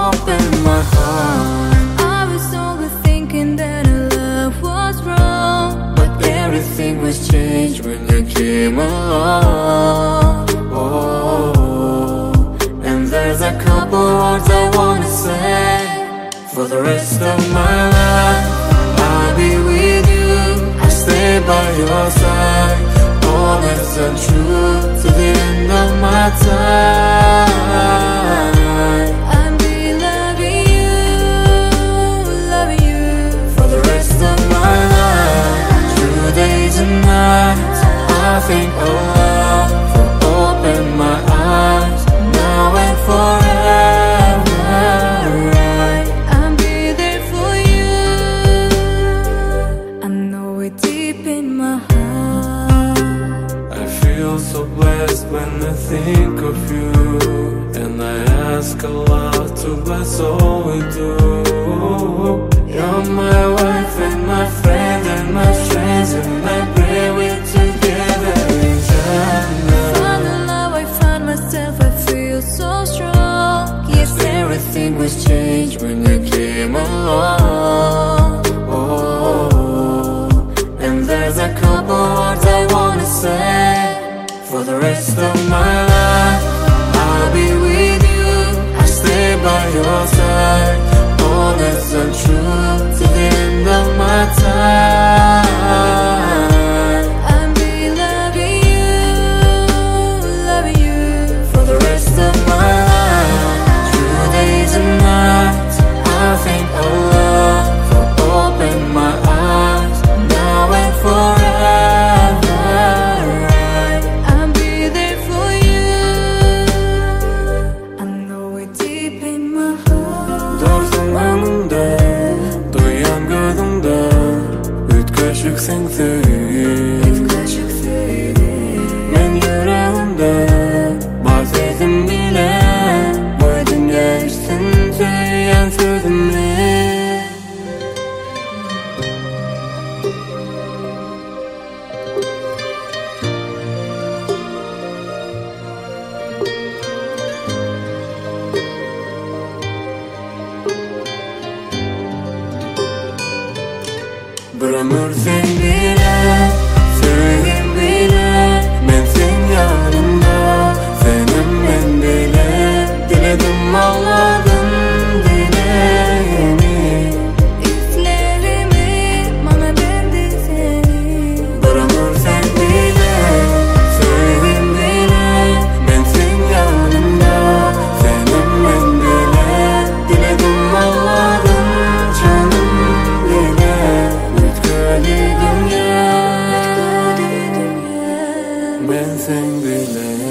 open my heart. I was only thinking that our love was wrong, but everything was changed when you came along. Oh, and there's a couple words I wanna say. For the rest of my life, I'll be with you, I'll stay by your side, honest and true to the end of my time. I'll be loving you for the rest of my life. Through days and nights, I think of love, for open my eyes, now and forever. I'll be there for you, I know it deep in my heart. I feel so blessed when I think of you, and I ask Allah to bless all we do. You're my wife and my friend and my strength, and I pray we're together in Jannah. Found the love, I found myself, I feel so strong. Yes, Everything was changed when you came along. Oh, and there's a couple words I wanna say. For the rest of my life, I'll be with you, I'll stay by your side, honest and true to the end of my time. I'll be loving you For the rest of my life, through days and nights, I think of love, for open my eyes, now and forever. I'll be there for you, I know it deep in my heart. Dorsun anında, duyan gözümde, üç kaşık sensin. Men yüreğimde, bahsettim bile, bu dünya için söyleyen sözümle. Bir ömür sen bile, sevgim bile, men sen yanımda, senin men bile, diledim Allah'ın dileğini. İslerimi bana verdi seni. Bir ömür sen bile, sevgim bile, men sen yanımda, senin men bile, diledim Allah'ın canım bile. Dünya, ben sen bile.